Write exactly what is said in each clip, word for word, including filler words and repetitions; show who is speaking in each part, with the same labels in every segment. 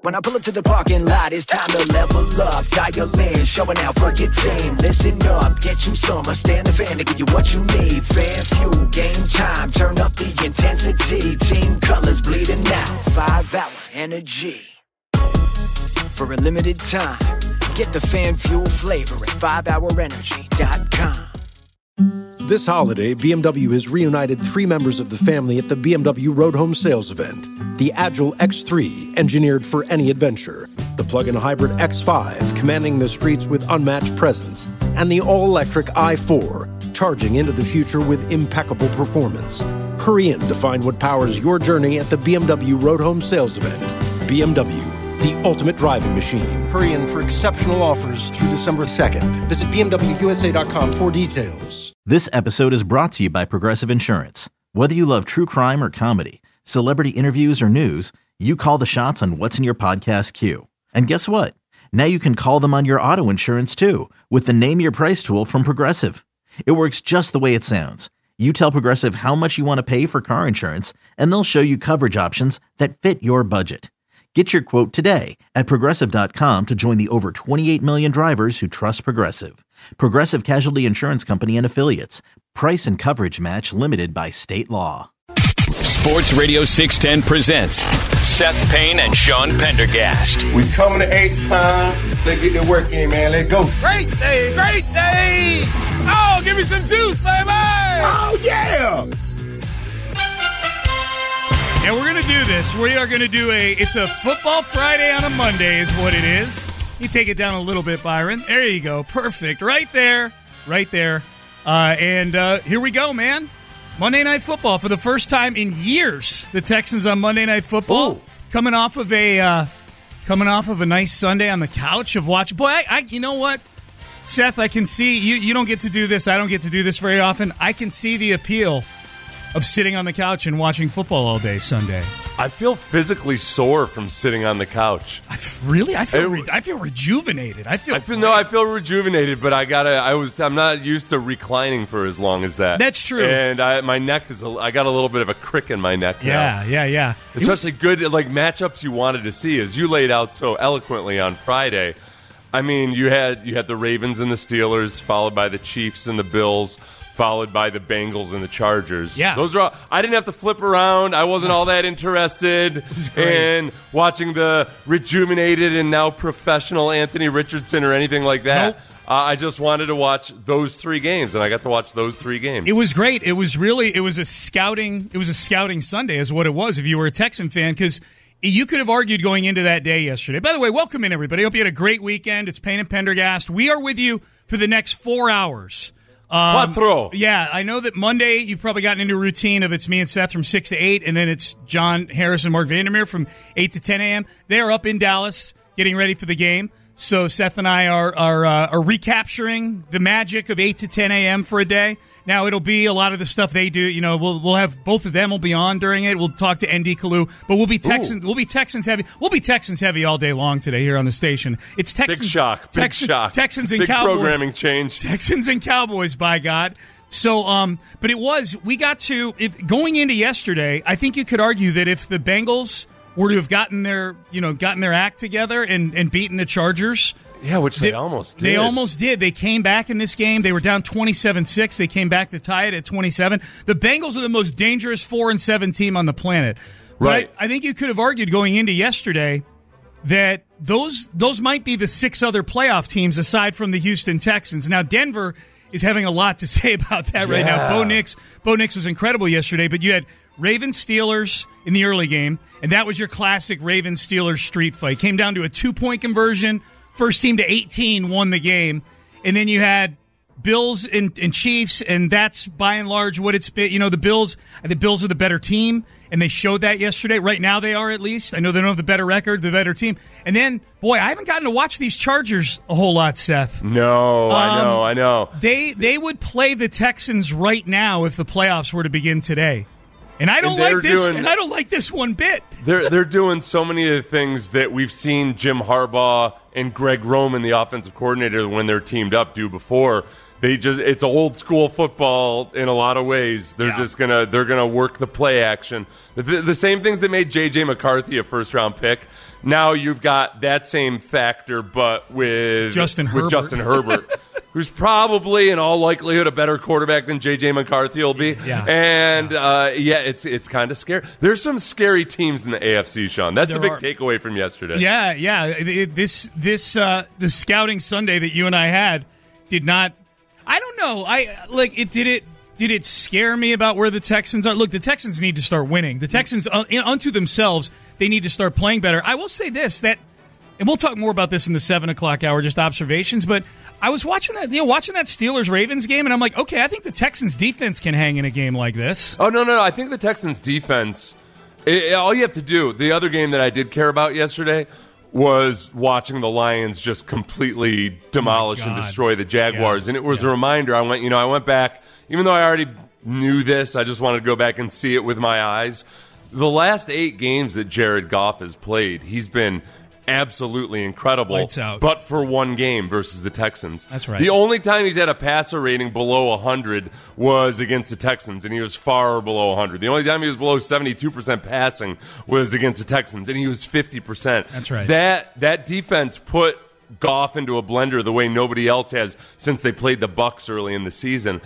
Speaker 1: When I pull up to the parking lot, it's time to level up. Dial in, showing out for your team. Listen up, get you some. I stand the fan to give you what you need. Fan fuel, game time, turn up the intensity. Team colors bleeding out, five hour energy. For a limited time, get the fan fuel flavor at five hour energy dot com.
Speaker 2: This holiday, B M W has reunited three members of the family at the B M W Road Home Sales event. The Agile X three, engineered for any adventure. The plug-in hybrid X five, commanding the streets with unmatched presence. And the all-electric i four, charging into the future with impeccable performance. Hurry in to find what powers your journey at the B M W Road Home Sales event. B M W, the ultimate driving machine. Hurry in for exceptional offers through December second. Visit B M W U S A dot com for details.
Speaker 3: This episode is brought to you by Progressive Insurance. Whether you love true crime or comedy, celebrity interviews or news, you call the shots on what's in your podcast queue. And guess what? Now you can call them on your auto insurance too with the Name Your Price tool from Progressive. It works just the way it sounds. You tell Progressive how much you want to pay for car insurance, and they'll show you coverage options that fit your budget. Get your quote today at Progressive dot com to join the over twenty-eight million drivers who trust Progressive. Progressive Casualty Insurance Company and Affiliates. Price and coverage match limited by state law.
Speaker 4: Sports Radio six ten presents Seth Payne and Sean Pendergast.
Speaker 5: We coming to H-Town. Let's get the work in, man. Let's go.
Speaker 6: Great day, great day. Oh, give me some juice, baby.
Speaker 5: Oh, yeah.
Speaker 6: And we're going to do this. We are going to do a, it's a Football Friday on a Monday is what it is. You take it down a little bit, Byron. There you go. Perfect. Right there. Right there. Uh, and uh, here we go, man. Monday Night Football for the first time in years. The Texans on Monday Night Football. Ooh. Coming off of a uh, coming off of a nice Sunday on the couch of watching. Boy, I, I you know what? Seth, I can see, you, you don't get to do this. I don't get to do this very often. I can see the appeal of sitting on the couch and watching football all day Sunday.
Speaker 7: I feel physically sore from sitting on the couch.
Speaker 6: I f- really? I feel re- I feel rejuvenated. I feel,
Speaker 7: I feel no, I feel rejuvenated, but I gotta. I was. I'm not used to reclining for as long as that.
Speaker 6: That's true.
Speaker 7: And I, my neck is. A, I got a little bit of a crick in my neck
Speaker 6: yeah,
Speaker 7: now.
Speaker 6: Yeah, yeah, yeah.
Speaker 7: Especially was, good like matchups you wanted to see, as you laid out so eloquently on Friday. I mean, you had you had the Ravens and the Steelers, followed by the Chiefs and the Bills, followed by the Bengals and the Chargers.
Speaker 6: Yeah.
Speaker 7: Those are all, I didn't have to flip around. I wasn't all that interested in watching the rejuvenated and now professional Anthony Richardson or anything like that. Nope. Uh, I just wanted to watch those three games, and I got to watch those three games.
Speaker 6: It was great. It was really, it was a scouting, it was a scouting Sunday is what it was if you were a Texan fan, because you could have argued going into that day yesterday. By the way, welcome in, everybody. Hope you had a great weekend. It's Payne and Pendergast. We are with you for the next four hours. Um,
Speaker 7: Quattro.
Speaker 6: Yeah, I know that Monday you've probably gotten into a routine of it's me and Seth from six to eight, and then it's John Harris and Mark Vandermeer from eight to ten a.m. They're up in Dallas getting ready for the game. So Seth and I are are, uh, are recapturing the magic of eight to ten a.m. for a day. Now, it'll be a lot of the stuff they do. You know, we'll we'll have both of them will be on during it. We'll talk to N D Kalu, but we'll be Texans. We'll be Texans heavy. We'll be Texans heavy all day long today here on the station. It's Texans.
Speaker 7: Big shock. Big
Speaker 6: Texans,
Speaker 7: shock.
Speaker 6: Texans and
Speaker 7: Big
Speaker 6: Cowboys.
Speaker 7: programming change.
Speaker 6: Texans and Cowboys, by God. So, um, but it was we got to if, going into yesterday. I think you could argue that if the Bengals were to have gotten their you know gotten their act together and and beaten the Chargers.
Speaker 7: Yeah, which they, they almost did.
Speaker 6: They almost did. They came back in this game. They were down twenty-seven six. They came back to tie it at twenty-seven. The Bengals are the most dangerous four and seven team on the planet.
Speaker 7: Right.
Speaker 6: But I, I think you could have argued going into yesterday that those those might be the six other playoff teams aside from the Houston Texans. Now, Denver is having a lot to say about that right
Speaker 7: yeah.
Speaker 6: now. Bo Nix, Bo Nix was incredible yesterday, but you had Ravens Steelers in the early game, and that was your classic Ravens Steelers street fight. Came down to a two-point conversion. First team to eighteen won the game. And then you had Bills and, and Chiefs, and that's by and large what it's been. You know, the Bills, the Bills are the better team, and they showed that yesterday. Right now they are, at least. I know they don't have the better record, the better team. And then, boy, I haven't gotten to watch these Chargers a whole lot, Seth.
Speaker 7: No,
Speaker 6: um,
Speaker 7: I know, I know.
Speaker 6: They they would play the Texans right now if the playoffs were to begin today. And I don't
Speaker 7: and
Speaker 6: like this.
Speaker 7: Doing,
Speaker 6: and I don't like this one bit.
Speaker 7: They're they're doing so many of the things that we've seen Jim Harbaugh and Greg Roman, the offensive coordinator, when they're teamed up, do before. They just it's old school football in a lot of ways. They're
Speaker 6: Yeah.
Speaker 7: just gonna they're gonna work the play action. The, the same things that made J J McCarthy a first round pick. Now you've got that same factor, but with
Speaker 6: Justin
Speaker 7: with
Speaker 6: Herbert.
Speaker 7: Justin Herbert, who's probably in all likelihood a better quarterback than J J McCarthy will be.
Speaker 6: Yeah.
Speaker 7: And yeah, uh, yeah it's it's kind of scary. There's some scary teams in the A F C, Sean. That's
Speaker 6: There
Speaker 7: the big
Speaker 6: are.
Speaker 7: takeaway from yesterday.
Speaker 6: Yeah, yeah. It- it- This this uh, the scouting Sunday that you and I had did not. I don't know. I like it. Did it? Did it scare me about where the Texans are? Look, the Texans need to start winning. The Texans, uh, unto themselves, they need to start playing better. I will say this, that, and we'll talk more about this in the seven o'clock hour, just observations, but I was watching that, you know, watching that Steelers-Ravens game, and I'm like, okay, I think the Texans' defense can hang in a game like this.
Speaker 7: Oh, no, no, no. I think the Texans' defense, it, it- all you have to do, the other game that I did care about yesterday was watching the Lions just completely demolish and
Speaker 6: God.
Speaker 7: destroy the Jaguars.
Speaker 6: Yeah.
Speaker 7: And it was
Speaker 6: Yeah.
Speaker 7: a reminder. I went, you know, I went back, even though I already knew this, I just wanted to go back and see it with my eyes. The last eight games that Jared Goff has played, he's been absolutely incredible.
Speaker 6: Lights out.
Speaker 7: But for one game versus the Texans.
Speaker 6: That's right.
Speaker 7: The only time he's had a passer rating below one hundred was against the Texans, and he was far below one hundred. The only time he was below seventy-two percent passing was against the Texans, and he was fifty percent.
Speaker 6: That's right.
Speaker 7: That that defense put Goff into a blender the way nobody else has since they played the Bucs early in the season.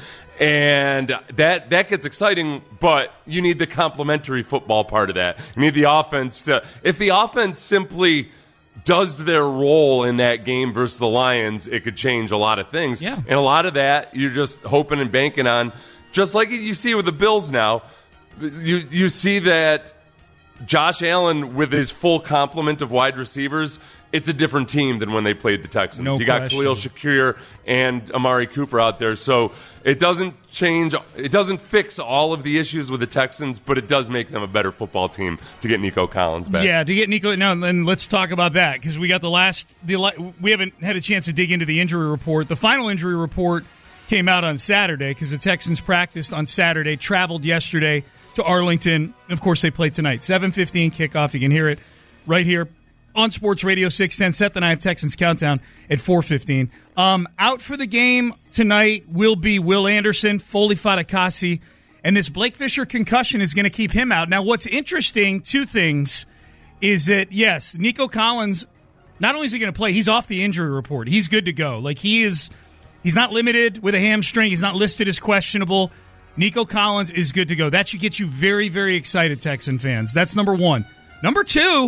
Speaker 7: And that that gets exciting, but you need the complementary football part of that. You need the offense to – if the offense simply does their role in that game versus the Lions, it could change a lot of things.
Speaker 6: Yeah.
Speaker 7: And a lot of that you're just hoping and banking on, just like you see with the Bills now. You You see that Josh Allen, with his full complement of wide receivers, it's a different team than when they played the Texans.
Speaker 6: No
Speaker 7: you got
Speaker 6: question.
Speaker 7: Khalil Shakir and Amari Cooper out there. So it doesn't change, it doesn't fix all of the issues with the Texans, but it does make them a better football team to get Nico Collins back.
Speaker 6: Yeah, to get Nico. Now, then let's talk about that because we got the last. The li- we haven't had a chance to dig into the injury report. The final injury report came out on Saturday because the Texans practiced on Saturday, traveled yesterday to Arlington. Of course, they play tonight. seven fifteen kickoff. You can hear it right here on Sports Radio six ten. Seth and I have Texans Countdown at four fifteen. Um, out for the game tonight will be Will Anderson, Foley Fatukasi, and this Blake Fisher concussion is going to keep him out. Now, what's interesting, two things, is that, yes, Nico Collins, not only is he going to play, he's off the injury report. He's good to go. Like, he is, he's not limited with a hamstring. He's not listed as questionable. Nico Collins is good to go. That should get you very, very excited, Texan fans. That's number one. Number two,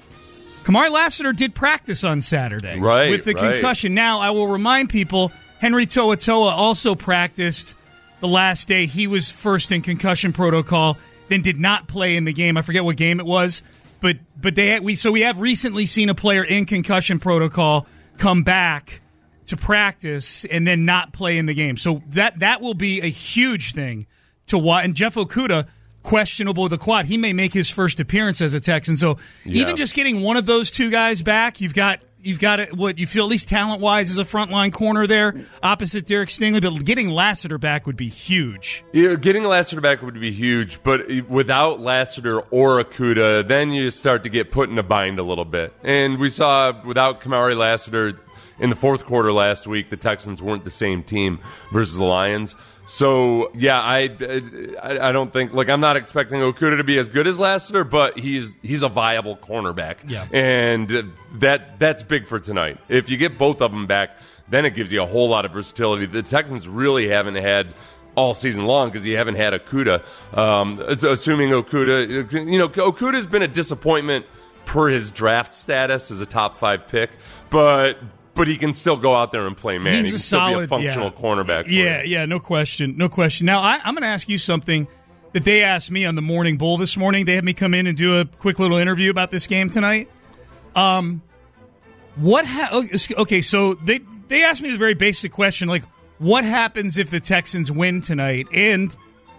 Speaker 6: Kamari Lassiter did practice on Saturday
Speaker 7: Right,
Speaker 6: with the
Speaker 7: right.
Speaker 6: concussion. Now, I will remind people, Henry To'oTo'o also practiced the last day. He was first in concussion protocol, then did not play in the game. I forget what game it was, but but they we so we have recently seen a player in concussion protocol come back to practice and then not play in the game. So that that will be a huge thing to watch. And Jeff Okudah, questionable with the quad. He may make his first appearance as a Texan. So
Speaker 7: Yeah.
Speaker 6: even just getting one of those two guys back, you've got you've got it, what you feel at least talent wise as a frontline corner there opposite Derek Stingley. But getting Lassiter back would be huge.
Speaker 7: Yeah, getting Lassiter back would be huge, but without Lassiter or Okudah, then you start to get put in a bind a little bit. And we saw without Kamari Lassiter in the fourth quarter last week, the Texans weren't the same team versus the Lions. So, yeah, I, I, I don't think, like, I'm not expecting Okudah to be as good as Lassiter, but he's he's a viable cornerback.
Speaker 6: Yeah.
Speaker 7: And that that's big for tonight. If you get both of them back, then it gives you a whole lot of versatility. The Texans really haven't had all season long because you haven't had Okudah. Um, assuming Okudah, you know, Okudah's been a disappointment per his draft status as a top five pick, but but he can still go out there and play man.
Speaker 6: He's
Speaker 7: he
Speaker 6: a
Speaker 7: can still
Speaker 6: solid
Speaker 7: be a functional
Speaker 6: yeah.
Speaker 7: cornerback. For
Speaker 6: Yeah,
Speaker 7: you.
Speaker 6: yeah, no question, no question. Now I, I'm going to ask you something that they asked me on the Morning Bull this morning. They had me come in and do a quick little interview about this game tonight. Um, what? Ha- okay, so they they asked me the very basic question, like, what happens if the Texans win tonight? And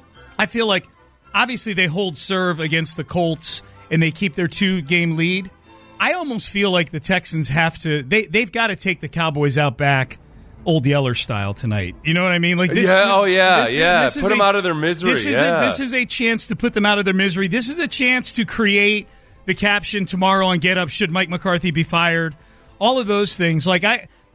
Speaker 6: I feel like obviously they hold serve against the Colts and they keep their two game lead. I almost feel like the Texans have to they they've got to take the Cowboys out back Old Yeller style tonight. You know what I mean? Like this,
Speaker 7: Yeah, oh, yeah,
Speaker 6: this-
Speaker 7: yeah.
Speaker 6: this is
Speaker 7: Put them
Speaker 6: a-
Speaker 7: out of their misery,
Speaker 6: This is
Speaker 7: yeah.
Speaker 6: a, this is a chance to put them out of their misery. This is a chance to create the caption tomorrow on Get Up, should Mike McCarthy be fired? All of those things. Like I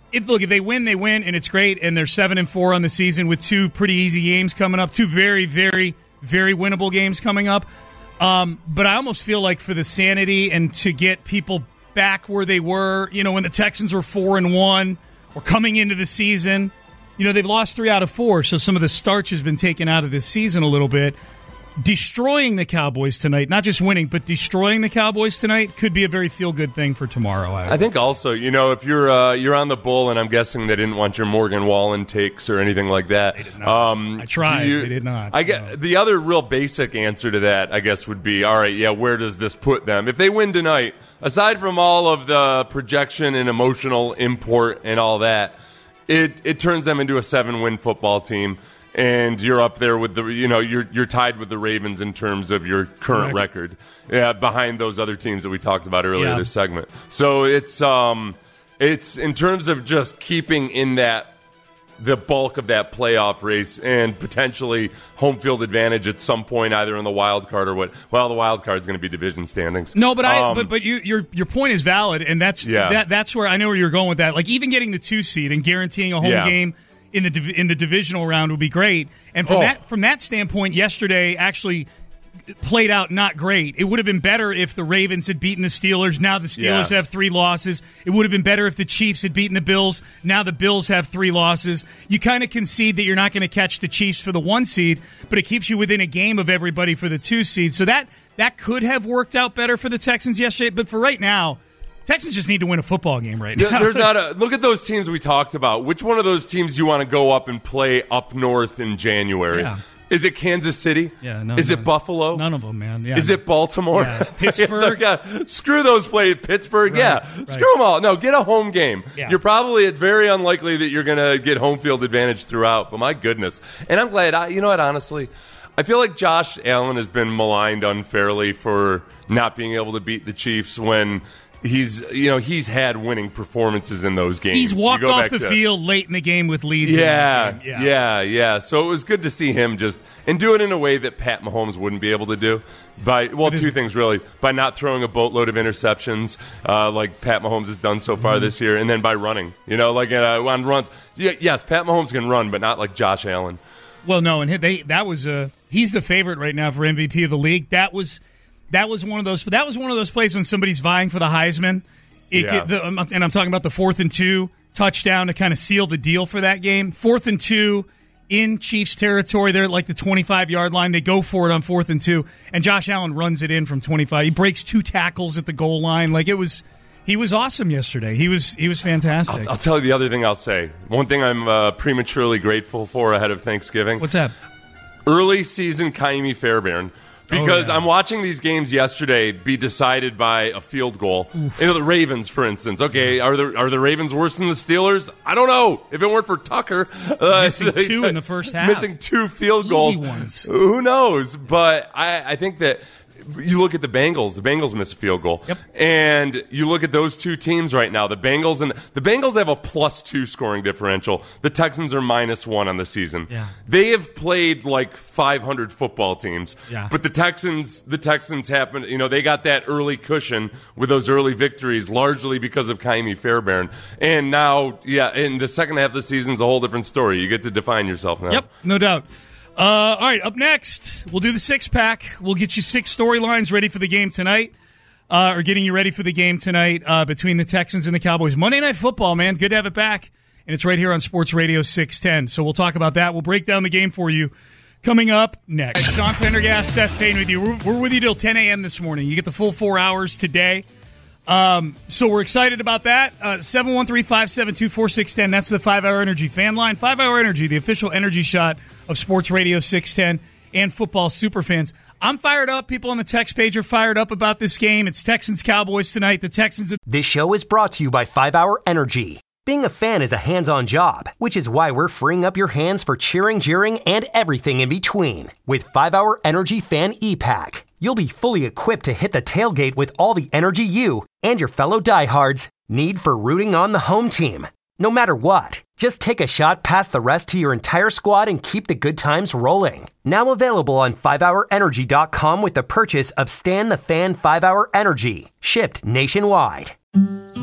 Speaker 6: if look, if they win, they win, and it's great, and they're seven and four on the season with two pretty easy games coming up, two very, very, very winnable games coming up. Um, but I almost feel like for the sanity and to get people back where they were, you know, when the Texans were four and one or coming into the season, you know, they've lost three out of four, so some of the starch has been taken out of this season a little bit. Destroying the Cowboys tonight, not just winning, but destroying the Cowboys tonight could be a very feel-good thing for tomorrow. I,
Speaker 7: I think also, you know, if you're uh, you're on the Bull, and I'm guessing they didn't want your Morgan Wallen takes or anything like that.
Speaker 6: They did not.
Speaker 7: Um,
Speaker 6: I tried.
Speaker 7: You,
Speaker 6: they did not.
Speaker 7: I get,
Speaker 6: no.
Speaker 7: The other real basic answer to that, I guess, would be, all right, yeah, where does this put them? If they win tonight, aside from all of the projection and emotional import and all that, it, it turns them into a seven-win football team. And you're up there with the, you know, you're you're tied with the Ravens in terms of your current record, yeah, behind those other teams that we talked about earlier
Speaker 6: yeah.
Speaker 7: this segment. So it's um, it's in terms of just keeping in that the bulk of that playoff race and potentially home field advantage at some point, either in the wild card or what. Well, the wild card is going to be division standings.
Speaker 6: No, but I,
Speaker 7: um,
Speaker 6: but but you, your your point is valid, and that's
Speaker 7: yeah.
Speaker 6: that that's where I know where you're going with that. Like even getting the two seed and guaranteeing a home
Speaker 7: yeah.
Speaker 6: game in the div- in the divisional round would be great. And from
Speaker 7: oh.
Speaker 6: that from that standpoint, yesterday actually played out not great. It would have been better if the Ravens had beaten the Steelers. Now the Steelers
Speaker 7: yeah.
Speaker 6: have three losses. It would have been better if the Chiefs had beaten the Bills. Now the Bills have three losses. You kind of concede that you're not going to catch the Chiefs for the one seed, but it keeps you within a game of everybody for the two seed. So that that could have worked out better for the Texans yesterday. But for right now, Texans just need to win a football game right now.
Speaker 7: There's not a look at those teams we talked about. Which one of those teams you want to go up and play up north in January?
Speaker 6: Yeah.
Speaker 7: Is it Kansas City?
Speaker 6: Yeah, no,
Speaker 7: Is
Speaker 6: no.
Speaker 7: it Buffalo?
Speaker 6: None of them, man. Yeah,
Speaker 7: Is
Speaker 6: no.
Speaker 7: it Baltimore?
Speaker 6: Yeah. Pittsburgh?
Speaker 7: yeah, screw those plays. Pittsburgh,
Speaker 6: Right,
Speaker 7: yeah.
Speaker 6: right.
Speaker 7: Screw them all. No, get a home game.
Speaker 6: Yeah.
Speaker 7: You're probably, it's very unlikely that you're going to get home field advantage throughout, but my goodness. And I'm glad, I, you know what, honestly, I feel like Josh Allen has been maligned unfairly for not being able to beat the Chiefs when he's, you know, he's had winning performances in those games.
Speaker 6: He's walked
Speaker 7: You go
Speaker 6: off
Speaker 7: back
Speaker 6: the
Speaker 7: to,
Speaker 6: field late in the game with leads. in
Speaker 7: Yeah,
Speaker 6: that game.
Speaker 7: yeah, yeah. So it was good to see him just and do it in a way that Pat Mahomes wouldn't be able to do. By well,
Speaker 6: But
Speaker 7: two
Speaker 6: is-
Speaker 7: things really: by not throwing a boatload of interceptions, uh, like Pat Mahomes has done so far
Speaker 6: Mm-hmm.
Speaker 7: this year, and then by running. You know, like uh, on runs. Yeah, yes, Pat Mahomes can run, but not like Josh Allen.
Speaker 6: Well, no, and they that was a he's the favorite right now for M V P of the league. That was that was one of those that was one of those plays when somebody's vying for the Heisman. It,
Speaker 7: Yeah.
Speaker 6: the, and I'm talking about the fourth and two touchdown to kind of seal the deal for that game. Fourth and two in Chiefs territory. They're at like the twenty-five yard line. They go for it on fourth and two, and Josh Allen runs it in from twenty-five. He breaks two tackles at the goal line. Like it was, he was awesome yesterday. He was he was fantastic.
Speaker 7: I'll, I'll tell you the other thing I'll say. One thing I'm uh, prematurely grateful for ahead of Thanksgiving.
Speaker 6: What's that?
Speaker 7: Early season Kaimi Fairbairn. Because
Speaker 6: Oh, yeah.
Speaker 7: I'm watching these games yesterday be decided by a field goal. You know, the Ravens, for instance. Okay, are the are the Ravens worse than the Steelers? I don't know. If it weren't for Tucker, uh,
Speaker 6: Missing two in the first half.
Speaker 7: missing two field
Speaker 6: Easy
Speaker 7: goals.
Speaker 6: ones.
Speaker 7: Who knows? But I, I think that you look at the Bengals. The Bengals missed a field goal,
Speaker 6: Yep.
Speaker 7: and you look at those two teams right now. The Bengals and the Bengals have a plus two scoring differential. The Texans are minus one on the season.
Speaker 6: Yeah.
Speaker 7: They have played like five hundred football teams.
Speaker 6: Yeah.
Speaker 7: But the Texans, the Texans happen. You know, they got that early cushion with those early victories, largely because of Kaimi Fairbairn. And now, yeah, in the second half of the season is a whole different story. You get to define yourself now.
Speaker 6: Yep, no doubt. Uh, all right, up next, we'll do the six-pack. We'll get you six storylines ready for the game tonight, uh, or getting you ready for the game tonight uh, between the Texans and the Cowboys. Monday Night Football, man. Good to have it back, and it's right here on Sports Radio six ten. So we'll talk about that. We'll break down the game for you coming up next. Sean Pendergast, Seth Payne with you. We're, we're with you till ten a.m. this morning. You get the full four hours today. Um, so we're excited about that. Uh, seven one three, five seven two, four six one zero. That's the five hour Energy fan line. five hour Energy, the official energy shot of Sports Radio six ten and football superfans. I'm fired up. People on the text page are fired up about this game. It's Texans-Cowboys tonight. The Texans...
Speaker 8: This show is brought to you by five hour Energy. Being a fan is a hands-on job, which is why we're freeing up your hands for cheering, jeering, and everything in between. With five hour Energy Fan E-Pack, you'll be fully equipped to hit the tailgate with all the energy you and your fellow diehards need for rooting on the home team. No matter what, just take a shot past the rest to your entire squad and keep the good times rolling. Now available on five hour energy dot com with the purchase of Stan the Fan five hour Energy, shipped nationwide.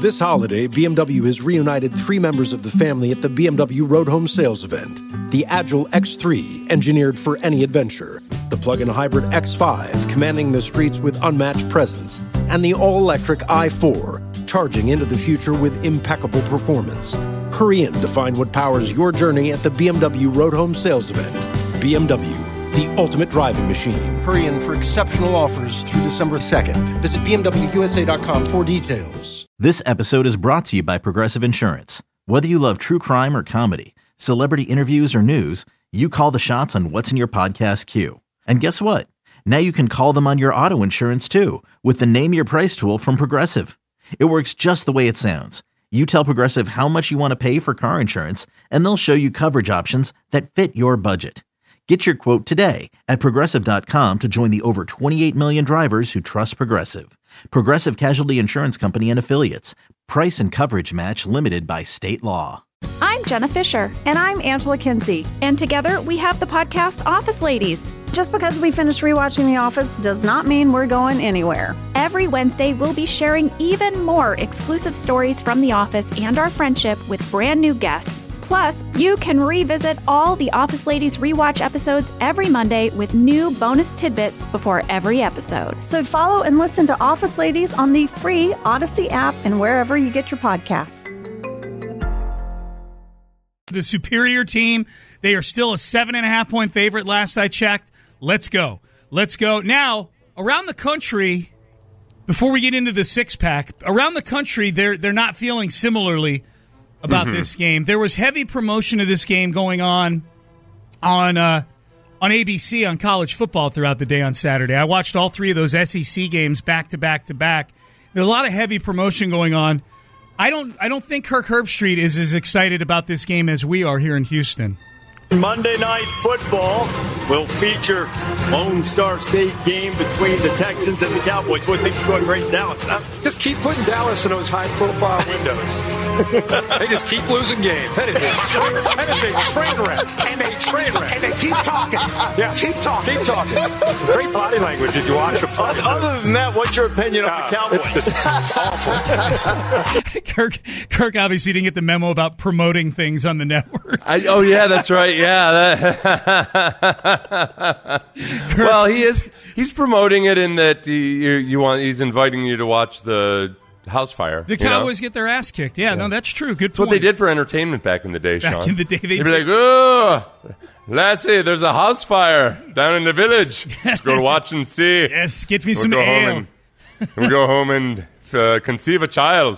Speaker 2: This holiday, B M W has reunited three members of the family at the B M W Road Home Sales Event. The Agile X three, engineered for any adventure. The plug-in hybrid X five, commanding the streets with unmatched presence. And the all-electric i four, charging into the future with impeccable performance. Hurry in to find what powers your journey at the B M W Road Home Sales Event. B M W, the ultimate driving machine. Hurry in for exceptional offers through December second. Visit B M W U S A dot com for details.
Speaker 3: This episode is brought to you by Progressive Insurance. Whether you love true crime or comedy, celebrity interviews or news, you call the shots on what's in your podcast queue. And guess what? Now you can call them on your auto insurance too with the Name Your Price tool from Progressive. It works just the way it sounds. You tell Progressive how much you want to pay for car insurance, and they'll show you coverage options that fit your budget. Get your quote today at Progressive dot com to join the over twenty-eight million drivers who trust Progressive. Progressive Casualty Insurance Company and Affiliates. Price and coverage match limited by state law.
Speaker 9: I'm Jenna Fisher.
Speaker 10: And I'm Angela Kinsey.
Speaker 9: And together we have the podcast Office Ladies.
Speaker 10: Just because we finished rewatching The Office does not mean we're going anywhere.
Speaker 9: Every Wednesday, we'll be sharing even more exclusive stories from The Office and our friendship with brand new guests. Plus, you can revisit all the Office Ladies rewatch episodes every Monday with new bonus tidbits before every episode.
Speaker 10: So follow and listen to Office Ladies on the free Odyssey app and wherever you get your podcasts.
Speaker 6: The superior team, they are still a seven and a half point favorite last I checked. Let's go. Let's go. Now, around the country, before we get into the six-pack, around the country, they're they're not feeling similarly about mm-hmm. this game. There was heavy promotion of this game going on on uh, on A B C on college football throughout the day on Saturday. I watched all three of those S E C games back to back to back. There's a lot of heavy promotion going on. I don't I don't think Kirk Herbstreit is as excited about this game as we are here in Houston.
Speaker 11: Monday Night Football will feature Lone Star State game between the Texans and the Cowboys. What makes you going great in Dallas? Huh?
Speaker 12: Just keep putting Dallas in those high-profile windows. They just keep losing games. That is a, that is a train wreck. And they train wreck. And they keep talking. Yeah, keep talking. Keep talking. Great body language. Did you watch them?
Speaker 11: Other than that, what's your opinion uh, of the Cowboys?
Speaker 12: It's, it's awful.
Speaker 6: Kirk, Kirk obviously didn't get the memo about promoting things on the network.
Speaker 7: I, oh, yeah, that's right. Yeah. That well, he is. He's promoting it in that you, you want. He's inviting you to watch the house fire.
Speaker 6: The Cowboys you know? get their ass kicked. Yeah, yeah, no, that's true. Good.
Speaker 7: That's
Speaker 6: point.
Speaker 7: what they did for entertainment back in the day.
Speaker 6: Back
Speaker 7: Sean.
Speaker 6: in the day, they
Speaker 7: they'd
Speaker 6: did.
Speaker 7: be like, "Oh, Lassie, there's a house fire down in the village. Let's go watch and see."
Speaker 6: Yes, get me
Speaker 7: we'll
Speaker 6: some
Speaker 7: go
Speaker 6: ale.
Speaker 7: Home and, we'll go home and. Uh, conceive a child.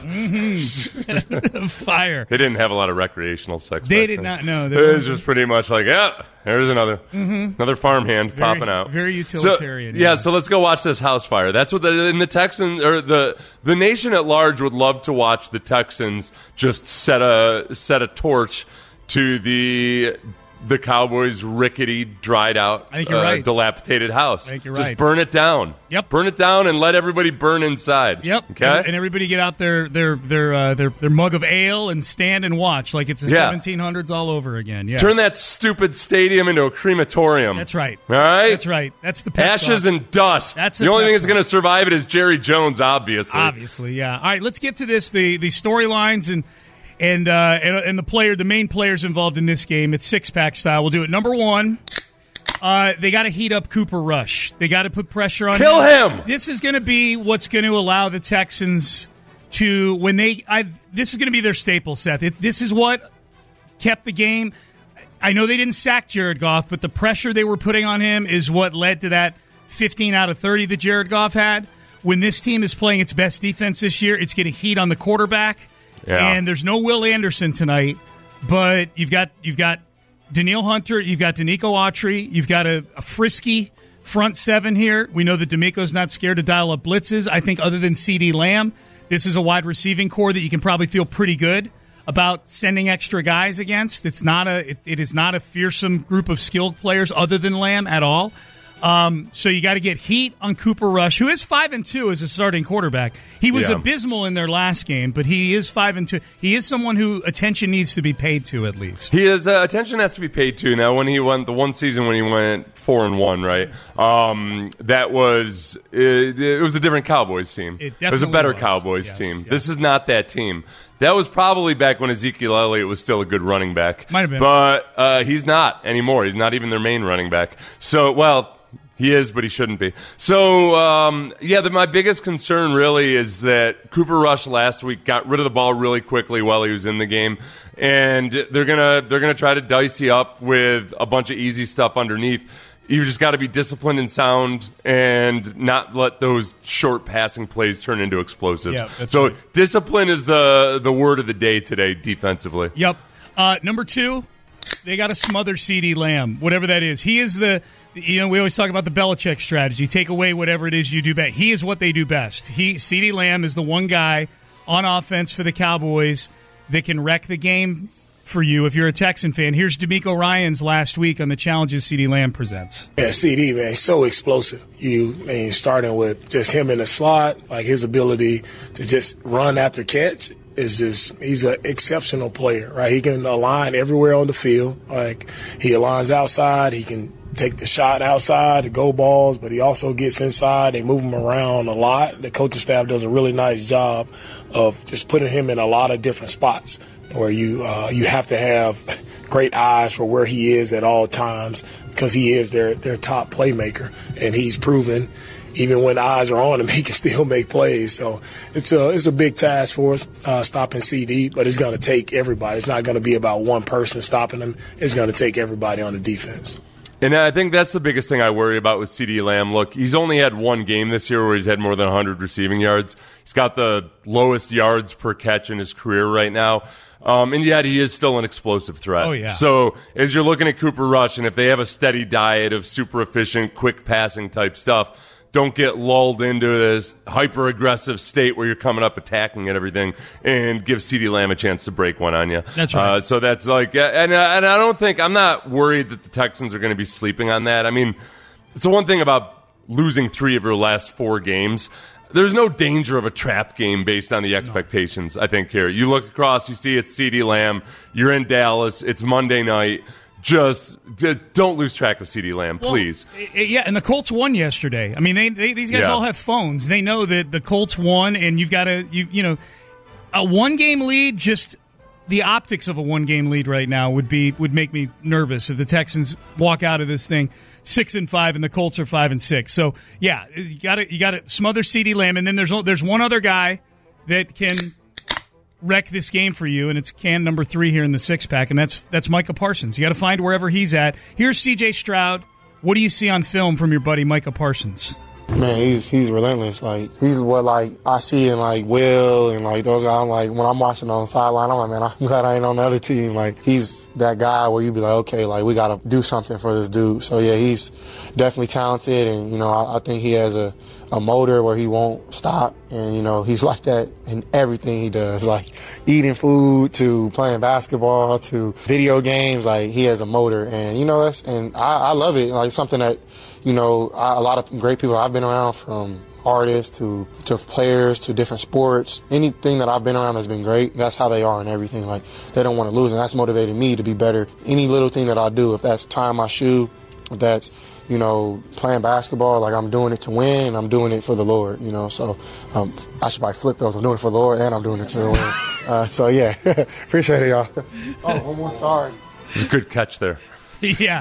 Speaker 6: Mm-hmm. Fire.
Speaker 7: They didn't have a lot of recreational sex.
Speaker 6: They did not know.
Speaker 7: It was just pretty much like, yeah, there's another,
Speaker 6: mm-hmm.
Speaker 7: another farmhand
Speaker 6: very,
Speaker 7: popping out.
Speaker 6: Very utilitarian.
Speaker 7: So,
Speaker 6: yeah.
Speaker 7: yeah. So let's go watch this house fire. That's what the in the Texans or the the nation at large would love to watch the Texans just set a set a torch to the. The Cowboys' rickety, dried out,
Speaker 6: I think you're
Speaker 7: uh,
Speaker 6: right.
Speaker 7: dilapidated house.
Speaker 6: I think you're
Speaker 7: Just
Speaker 6: right.
Speaker 7: burn it down.
Speaker 6: Yep.
Speaker 7: Burn it down and let everybody burn inside.
Speaker 6: Yep.
Speaker 7: Okay.
Speaker 6: And, and everybody get out their their their, uh, their their mug of ale and stand and watch like it's the
Speaker 7: yeah.
Speaker 6: seventeen hundreds all over again. Yes.
Speaker 7: Turn that stupid stadium into a crematorium.
Speaker 6: That's right.
Speaker 7: All right.
Speaker 6: That's right. That's the pep
Speaker 7: ashes
Speaker 6: talk.
Speaker 7: and dust.
Speaker 6: That's
Speaker 7: the only thing that's going to survive it is Jerry Jones, obviously.
Speaker 6: Obviously, yeah. All right, let's get to this. The the storylines and. And, uh, and and the player, the main players involved in this game, it's six-pack style. We'll do it. Number one, uh, they got to heat up Cooper Rush. They got to put pressure on
Speaker 7: Kill him. him.
Speaker 6: This is going to be what's going to allow the Texans to, when they, I, this is going to be their staple, Seth. It, this is what kept the game. I know they didn't sack Jared Goff, but the pressure they were putting on him is what led to that fifteen out of thirty that Jared Goff had. When this team is playing its best defense this year, it's going to heat on the quarterback.
Speaker 7: Yeah.
Speaker 6: And there's no Will Anderson tonight, but you've got you've got Danielle Hunter, you've got Danico Autry, you've got a, a frisky front seven here. We know that D'Amico's not scared to dial up blitzes. I think other than CeeDee Lamb, this is a wide receiving core that you can probably feel pretty good about sending extra guys against. It's not a it, it is not a fearsome group of skilled players other than Lamb at all. Um, so you got to get heat on Cooper Rush, who is five and two as a starting quarterback. He was
Speaker 7: Yeah.
Speaker 6: abysmal in their last game, but he is five and two. He is someone who attention needs to be paid to at least.
Speaker 7: He is uh, attention has to be paid to. Now, when he went the one season when he went four and one, right? Um, that was it, it was a different Cowboys team.
Speaker 6: It
Speaker 7: was a
Speaker 6: definitely
Speaker 7: better
Speaker 6: was.
Speaker 7: Cowboys
Speaker 6: Yes,
Speaker 7: team.
Speaker 6: yes.
Speaker 7: This is not that team. That was probably back when Ezekiel Elliott was still a good running back.
Speaker 6: Might have been.
Speaker 7: But uh, he's not anymore. He's not even their main running back. So, well, he is, but he shouldn't be. So, um, yeah, the, my biggest concern really is that Cooper Rush last week got rid of the ball really quickly while he was in the game, and they're gonna they're gonna try to dice you up with a bunch of easy stuff underneath. You just got to be disciplined and sound, and not let those short passing plays turn into explosives.
Speaker 6: Yeah, that's
Speaker 7: so,
Speaker 6: right.
Speaker 7: discipline is the the word of the day today defensively.
Speaker 6: Yep. Uh, number two, they got to smother CeeDee Lamb, whatever that is. He is the, you know, we always talk about the Belichick strategy. Take away whatever it is you do best. He is what they do best. He CeeDee Lamb is the one guy on offense for the Cowboys that can wreck the game for you if you're a Texan fan. Here's D'Amico Ryans last week on the challenges CeeDee Lamb presents.
Speaker 13: Yeah, C D, man, he's so explosive. You, I mean, starting with just him in the slot, like his ability to just run after catch is just, he's an exceptional player, right? He can align everywhere on the field. Like, he aligns outside, he can take the shot outside, the go balls, but he also gets inside. They move him around a lot. The coaching staff does a really nice job of just putting him in a lot of different spots where you uh, you have to have great eyes for where he is at all times, because he is their, their top playmaker, and he's proven even when eyes are on him, he can still make plays. So it's a it's a big task for us, uh, stopping C D, but it's going to take everybody. It's not going to be about one person stopping him. It's going to take everybody on the defense.
Speaker 7: And I think that's the biggest thing I worry about with CeeDee Lamb. Look, he's only had one game this year where he's had more than one hundred receiving yards. He's got the lowest yards per catch in his career right now. Um, and yet he is still an explosive threat.
Speaker 6: Oh, yeah.
Speaker 7: So as you're looking at Cooper Rush, and if they have a steady diet of super efficient, quick passing type stuff, don't get lulled into this hyper-aggressive state where you're coming up attacking and everything, and give CeeDee Lamb a chance to break one on you.
Speaker 6: That's right.
Speaker 7: Uh, so that's like, and, and I don't think, I'm not worried that the Texans are going to be sleeping on that. I mean, it's the one thing about losing three of your last four games. There's no danger of a trap game based on the expectations, no. I think, here. You look across, you see it's CeeDee Lamb, you're in Dallas, it's Monday night. Just, just don't lose track of CeeDee Lamb,
Speaker 6: well,
Speaker 7: please.
Speaker 6: Yeah, and the Colts won yesterday. I mean, they, they these guys
Speaker 7: yeah.
Speaker 6: all have phones. They know that the Colts won, and you've got to, you you know, a one-game lead, just the optics of a one-game lead right now would be would make me nervous if the Texans walk out of this thing six and five, and the Colts are five and six. So yeah, you got to you got to smother CeeDee Lamb, and then there's there's one other guy that can wreck this game for you, and it's can number three here in the six pack, and that's that's Micah Parsons. You got to find wherever he's at. Here's C J Stroud. What do you see on film from your buddy Micah Parsons?
Speaker 14: Man, he's he's relentless. Like, he's what like I see in like Will and like those guys. I'm like, when I'm watching on the sideline, I'm like, man, I'm glad I ain't on the other team. Like, he's that guy where you be like, okay, like we gotta do something for this dude. So yeah, he's definitely talented, and you know, I, I think he has a, a motor where he won't stop, and you know, he's like that in everything he does, like eating food to playing basketball to video games. Like, he has a motor, and you know, that's and I, I love it. Like, something that, you know, I, a lot of great people I've been around, from artists to, to players to different sports. Anything that I've been around has been great. That's how they are and everything. Like, they don't want to lose, and that's motivated me to be better. Any little thing that I do, if that's tying my shoe, if that's, you know, playing basketball, like, I'm doing it to win, and I'm doing it for the Lord, you know. So um, I should probably flip those. I'm doing it for the Lord, and I'm doing it to win. Uh, so, yeah, appreciate it, y'all. Oh, one more, sorry.
Speaker 7: It's a good catch there.
Speaker 6: Yeah.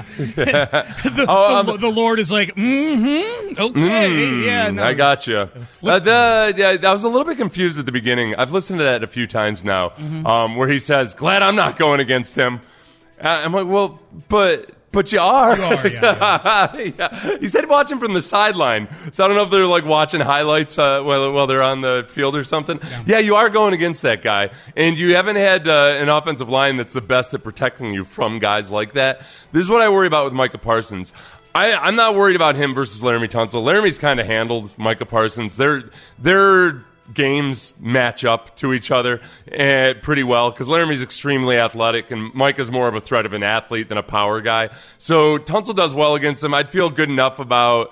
Speaker 6: the, oh, um, the, the Lord is like, mm-hmm, okay,
Speaker 7: mm,
Speaker 6: yeah. No.
Speaker 7: I got you. Uh, the, yeah, I was a little bit confused at the beginning. I've listened to that a few times now, mm-hmm. um, where he says, glad I'm not going against him. Uh, I'm like, well, but... But you are.
Speaker 6: You are, yeah, yeah.
Speaker 7: yeah. You said watch him from the sideline. So I don't know if they're like watching highlights uh, while, while they're on the field or something. Yeah. yeah, you are going against that guy. And you haven't had uh, an offensive line that's the best at protecting you from guys like that. This is what I worry about with Micah Parsons. I, I'm not worried about him versus Laramie Tunsil. Laramie's kind of handled Micah Parsons. They're, they're games match up to each other uh, pretty well because Laramie's extremely athletic and Mike is more of a threat of an athlete than a power guy. So Tunsil does well against him. I'd feel good enough about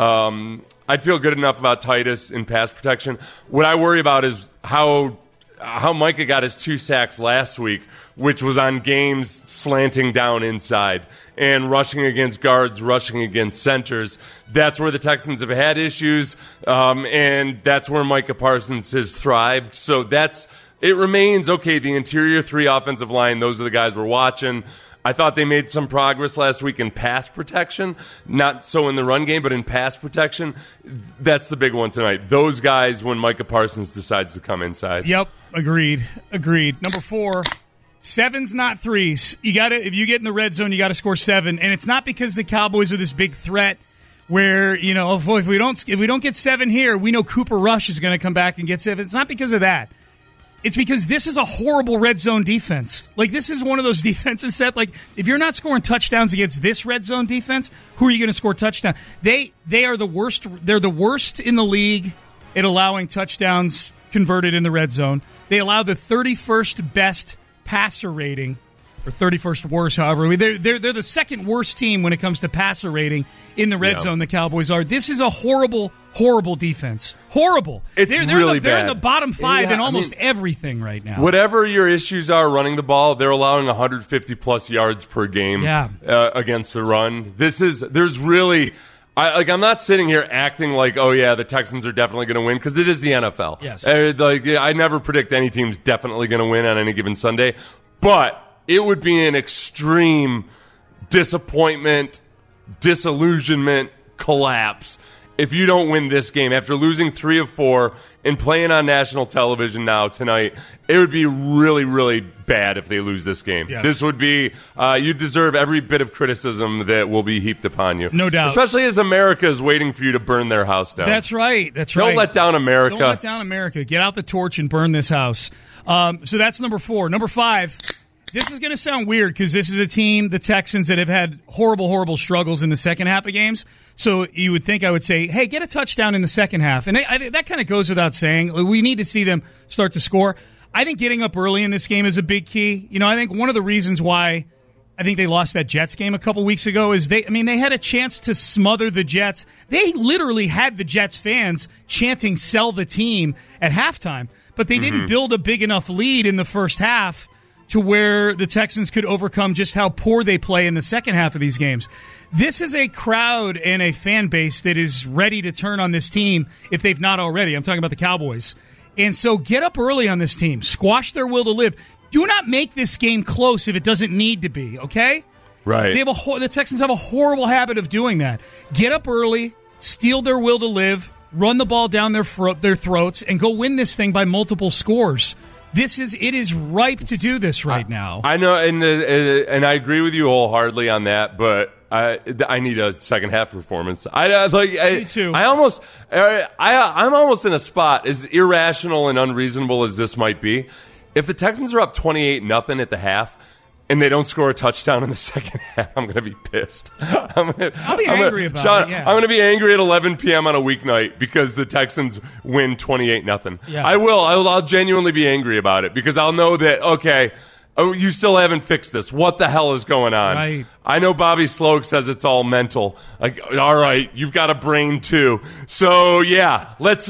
Speaker 7: um, I'd feel good enough about Titus in pass protection. What I worry about is how how Micah got his two sacks last week, which was on games slanting down inside and rushing against guards, rushing against centers. That's where the Texans have had issues, um, and that's where Micah Parsons has thrived. So that's it remains, okay, the interior three offensive line, those are the guys we're watching. I thought they made some progress last week in pass protection, not so in the run game, but in pass protection. That's the big one tonight. Those guys when Micah Parsons decides to come inside.
Speaker 6: Yep, agreed, agreed. Number four, sevens, not threes. You got to if you get in the red zone, you got to score seven, and it's not because the Cowboys are this big threat where you know if we don't if we don't get seven here, we know Cooper Rush is going to come back and get seven. It's not because of that. It's because this is a horrible red zone defense. Like, this is one of those defenses that, like, if you're not scoring touchdowns against this red zone defense, who are you going to score touchdowns? They they are the worst. They're the worst in the league at allowing touchdowns converted in the red zone. They allow the thirty-first best passer rating, or thirty-first worst, however. They're, they're, they're the second worst team when it comes to passer rating in the red
Speaker 7: yeah.
Speaker 6: zone, the Cowboys are. This is a horrible, horrible defense. Horrible.
Speaker 7: It's
Speaker 6: they're, they're
Speaker 7: really
Speaker 6: in the, They're
Speaker 7: bad.
Speaker 6: in the bottom five
Speaker 7: yeah,
Speaker 6: in almost
Speaker 7: I mean,
Speaker 6: everything right now.
Speaker 7: Whatever your issues are running the ball, they're allowing one hundred fifty plus yards per game
Speaker 6: yeah.
Speaker 7: uh, against the run. This is, there's really... I, like I'm not sitting here acting like, oh yeah, the Texans are definitely going to win because it is the N F L.
Speaker 6: Yes.
Speaker 7: Uh, like I never predict any team's definitely going to win on any given Sunday, but it would be an extreme disappointment, disillusionment, collapse if you don't win this game after losing three of four and playing on national television now tonight. It would be really, really bad if they lose this game.
Speaker 6: Yes.
Speaker 7: This would be, uh, you deserve every bit of criticism that will be heaped upon you.
Speaker 6: No doubt.
Speaker 7: Especially as America is waiting for you to burn their house down.
Speaker 6: That's right. That's
Speaker 7: Don't
Speaker 6: right.
Speaker 7: Don't let down America.
Speaker 6: Don't let down America. Get out the torch and burn this house. Um, so that's number four. Number five. This is going to sound weird because this is a team, the Texans, that have had horrible, horrible struggles in the second half of games. So you would think I would say, hey, get a touchdown in the second half. And I, I, that kind of goes without saying. We need to see them start to score. I think getting up early in this game is a big key. You know, I think one of the reasons why I think they lost that Jets game a couple weeks ago is they, I mean, they had a chance to smother the Jets. They literally had the Jets fans chanting, sell the team at halftime. But they didn't
Speaker 7: Mm-hmm.
Speaker 6: build a big enough lead in the first half to where the Texans could overcome just how poor they play in the second half of these games. This is a crowd and a fan base that is ready to turn on this team if they've not already. I'm talking about the Cowboys. And so get up early on this team. Squash their will to live. Do not make this game close if it doesn't need to be, okay?
Speaker 7: Right.
Speaker 6: They have a ho- the Texans have a horrible habit of doing that. Get up early, steal their will to live, run the ball down their fro- their throats, and go win this thing by multiple scores. This is it is ripe to do this right now.
Speaker 7: I know, and uh, and I agree with you wholeheartedly on that. But I I need a second half performance. I uh, like I,
Speaker 6: Me too.
Speaker 7: I almost I I'm almost in a spot as irrational and unreasonable as this might be. If the Texans are up twenty-eight nothing at the half, and they don't score a touchdown in the second half, I'm going to be pissed. I'm gonna,
Speaker 6: I'll be
Speaker 7: I'm
Speaker 6: angry
Speaker 7: gonna,
Speaker 6: about
Speaker 7: Sean,
Speaker 6: it, yeah.
Speaker 7: I'm going to be angry at eleven p.m. on a weeknight because the Texans win twenty-eight nothing.
Speaker 6: Yeah.
Speaker 7: I will. I'll, I'll genuinely be angry about it because I'll know that, okay, oh, you still haven't fixed this. What the hell is going on?
Speaker 6: Right.
Speaker 7: I know Bobby Sloak says it's all mental. Like, all right, you've got a brain too. So, yeah, let's...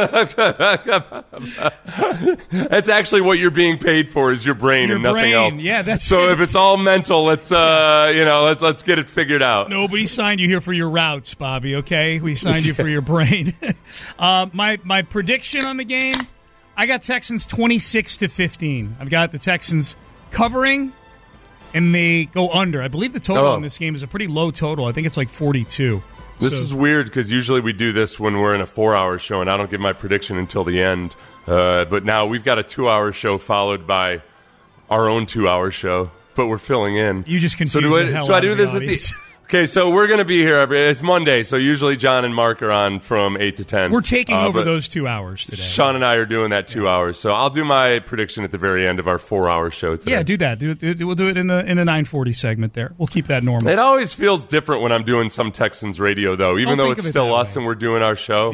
Speaker 7: That's actually what you're being paid for is your brain
Speaker 6: Your
Speaker 7: and nothing
Speaker 6: brain.
Speaker 7: else.
Speaker 6: Yeah, that's
Speaker 7: So
Speaker 6: it.
Speaker 7: if it's all mental, let's, uh, you know, let's let's get it figured out.
Speaker 6: Nobody signed you here for your routes, Bobby, okay? We signed you for your brain. uh, my my prediction on the game, I got Texans twenty-six to fifteen. I've got the Texans covering, and they go under. I believe the total
Speaker 7: Oh.
Speaker 6: in this game is a pretty low total. I think it's like forty-two.
Speaker 7: This
Speaker 6: So-
Speaker 7: is weird because usually we do this when we're in a four-hour show, and I don't give my prediction until the end. Uh, but now we've got a two-hour show followed by our own two-hour show, but we're filling in.
Speaker 6: You just
Speaker 7: so
Speaker 6: confuse
Speaker 7: do I,
Speaker 6: the hell
Speaker 7: so I
Speaker 6: out
Speaker 7: do
Speaker 6: of the
Speaker 7: this at
Speaker 6: audience.
Speaker 7: the. Okay, so we're going to be here every. It's Monday, so usually John and Mark are on from eight to ten.
Speaker 6: We're taking
Speaker 7: Uh,
Speaker 6: over
Speaker 7: but
Speaker 6: those two hours today.
Speaker 7: Sean and I are doing that two hours, so I'll do my prediction at the very end of our four-hour show today.
Speaker 6: Yeah, do that. Do, do, we'll do it in the in the nine forty segment there. We'll keep that normal.
Speaker 7: It always feels different when I'm doing some Texans radio, though, even
Speaker 6: Don't
Speaker 7: though
Speaker 6: think
Speaker 7: it's
Speaker 6: of it
Speaker 7: still
Speaker 6: that
Speaker 7: us
Speaker 6: way.
Speaker 7: and we're doing our show.
Speaker 6: Yeah.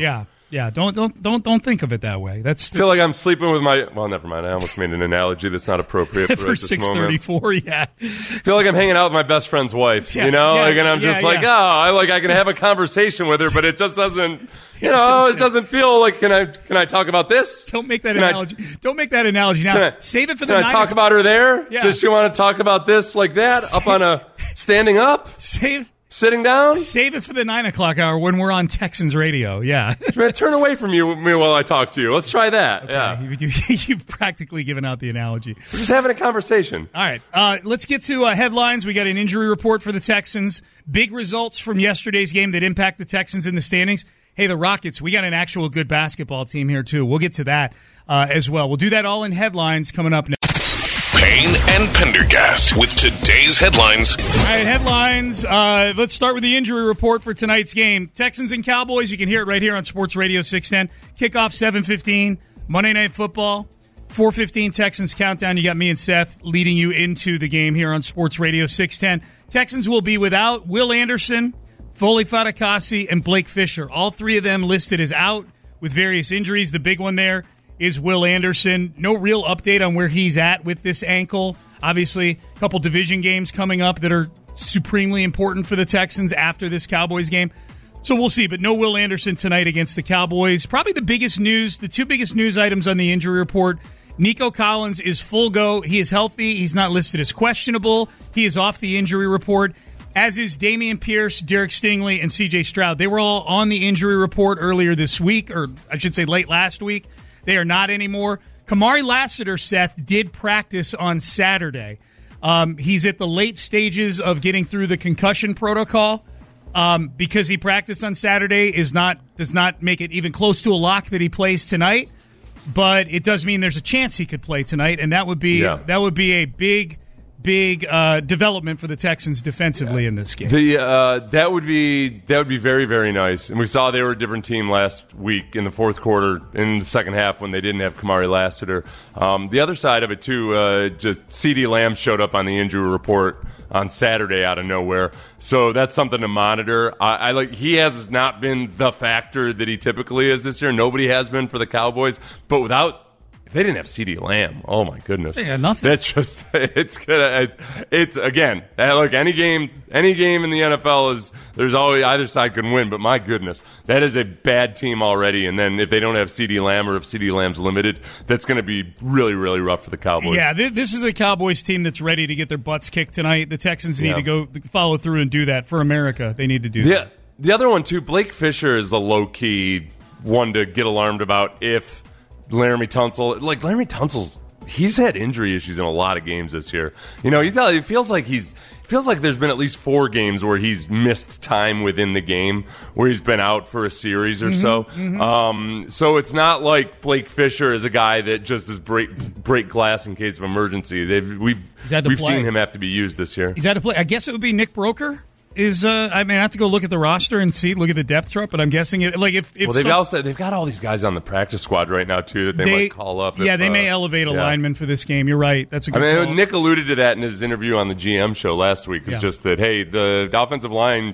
Speaker 6: Yeah, don't don't don't don't think of it that way. That's
Speaker 7: I feel like I'm sleeping with my. Well, never mind. I almost made an analogy that's not appropriate for,
Speaker 6: for
Speaker 7: at this
Speaker 6: six thirty-four. Yeah,
Speaker 7: I feel like I'm hanging out with my best friend's wife.
Speaker 6: Yeah,
Speaker 7: you know,
Speaker 6: yeah,
Speaker 7: like, and I'm
Speaker 6: yeah,
Speaker 7: just like,
Speaker 6: yeah.
Speaker 7: oh, I like I can have a conversation with her, but it just doesn't. You
Speaker 6: Yeah, I was
Speaker 7: know,
Speaker 6: gonna
Speaker 7: it
Speaker 6: say.
Speaker 7: doesn't feel like. Can I? Can I talk about this?
Speaker 6: Don't make that
Speaker 7: Can I-
Speaker 6: analogy. don't make that analogy now.
Speaker 7: Can I-
Speaker 6: Save it for the
Speaker 7: Can I
Speaker 6: nine
Speaker 7: talk
Speaker 6: o'clock-
Speaker 7: about her there?
Speaker 6: Yeah.
Speaker 7: Does she want to talk about this like that? Up on a standing up,
Speaker 6: Save
Speaker 7: sitting down.
Speaker 6: save it for the nine o'clock hour when we're on Texans radio. Yeah.
Speaker 7: Man, turn away from you me while I talk to you. Let's try that. Yeah,
Speaker 6: You, you, you've practically given out the analogy.
Speaker 7: we're just having a conversation.
Speaker 6: All right, uh, let's get to uh, headlines. We got an injury report for the Texans. Big results from yesterday's game that impact the Texans in the standings. Hey, the Rockets, we got an actual good basketball team here, too. We'll get to that uh, as well. We'll do that all in headlines coming up next.
Speaker 15: Payne and Pendergast with today's headlines.
Speaker 6: All right, headlines. Uh, let's start with the injury report for tonight's game. Texans and Cowboys, you can hear it right here on Sports Radio six ten. Kickoff seven fifteen, Monday Night Football. four fifteen Texans countdown. You got me and Seth leading you into the game here on Sports Radio six ten. Texans will be without Will Anderson, Foley Fatukasi, and Blake Fisher. All three of them listed as out with various injuries. The big one there is Will Anderson. No real update on where he's at with this ankle. Obviously, a couple division games coming up that are supremely important for the Texans after this Cowboys game. So we'll see, but no Will Anderson tonight against the Cowboys. Probably the biggest news, the two biggest news items on the injury report. Nico Collins is full go. He is healthy. He's not listed as questionable. He is off the injury report, as is Damian Pierce, Derek Stingley, and C J Stroud. They were all on the injury report earlier this week, or I should say late last week. They are not anymore. Kamari Lassiter, Seth, did practice on Saturday. Um, he's at the late stages of getting through the concussion protocol. Um, because he practiced on Saturday is not does not make it even close to a lock that he plays tonight. But it does mean there's a chance he could play tonight, and that would be
Speaker 7: Yeah.
Speaker 6: that would be a big, big uh, development for the Texans defensively in this game.
Speaker 7: The uh, that would be that would be very very nice. And we saw they were a different team last week in the fourth quarter, in the second half when they didn't have Kamari Lassiter. Um, the other side of it too, uh, just CeeDee Lamb showed up on the injury report on Saturday out of nowhere, so that's something to monitor. I, I like he has not been the factor that he typically is this year. Nobody has been for the Cowboys, but without. If they didn't have CeeDee Lamb, oh my goodness,
Speaker 6: They had nothing.
Speaker 7: That's just it's gonna it's again. Look, any game, any game in the N F L is there's always either side can win, but my goodness, that is a bad team already. And then if they don't have CeeDee Lamb or if CeeDee Lamb's limited, that's going to be really really rough for the Cowboys.
Speaker 6: Yeah, th- this is a Cowboys team that's ready to get their butts kicked tonight. The Texans need
Speaker 7: Yeah.
Speaker 6: to go follow through and do that for America. They need to do that.
Speaker 7: The, the other one too, Blake Fisher is a low key one to get alarmed about if. Laramie Tunsil, like Laramie Tunsil's, he's had injury issues in a lot of games this year. You know, he's not. It feels like he's. It feels like there's been at least four games where he's missed time within the game, where he's been out for a series or
Speaker 6: Mhm,
Speaker 7: so.
Speaker 6: mhm.
Speaker 7: Um, so it's not like Blake Fisher is a guy that just is break break glass in case of emergency. They've we've
Speaker 6: He's had to
Speaker 7: we've
Speaker 6: play.
Speaker 7: seen him have to be used this year.
Speaker 6: He's had to play. I guess it would be Nick Broker. Is uh, I mean, I have to go look at the roster and see, look at the depth chart. But I'm guessing, it, like if, if
Speaker 7: well, they've
Speaker 6: some-
Speaker 7: also they've got all these guys on the practice squad right now too that they, might call up.
Speaker 6: Yeah,
Speaker 7: if,
Speaker 6: they may
Speaker 7: uh,
Speaker 6: elevate a
Speaker 7: yeah.
Speaker 6: lineman for this game. You're right. That's a
Speaker 7: I
Speaker 6: good
Speaker 7: mean,
Speaker 6: call.
Speaker 7: Nick alluded to that in his interview on the G M show last week. It's
Speaker 6: Yeah.
Speaker 7: just that, hey, the offensive line,